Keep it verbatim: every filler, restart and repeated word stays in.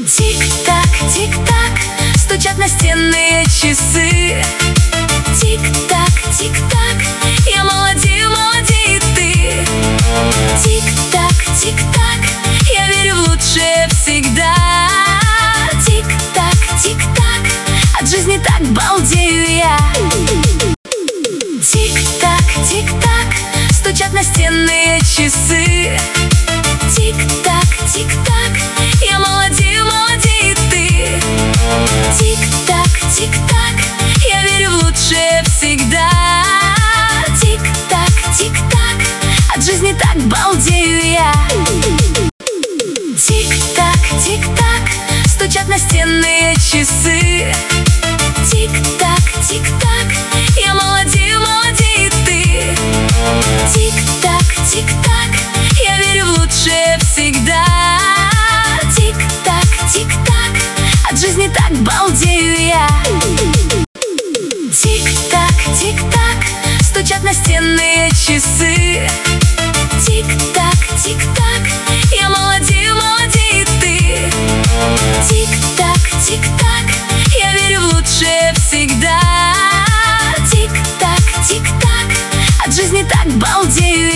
Тик-так, тик-так, стучат настенные часы. Тик-так, тик-так, я молодею, молодеет ты. Тик-так, тик-так, я верю в лучшее всегда. Тик-так, тик-так, от жизни так балдею я. Тик-так, тик-так, стучат настенные часы. Тик-так, тик-так, я молодею, молодеет ты. Тик-так, тик-так, я верю в лучшее всегда. Тик-так, тик-так, от жизни так балдею я. Тик-так, тик-так, стучат настенные часы. Тик-так, тик-так, я молодею, молодеет ты. Тик-так, тик-так, я верю в лучшее всегда. Тик-так, тик-так, от жизни так балдею я. Тик-так, тик-так, стучат настенные часы. Тик-так, тик-так.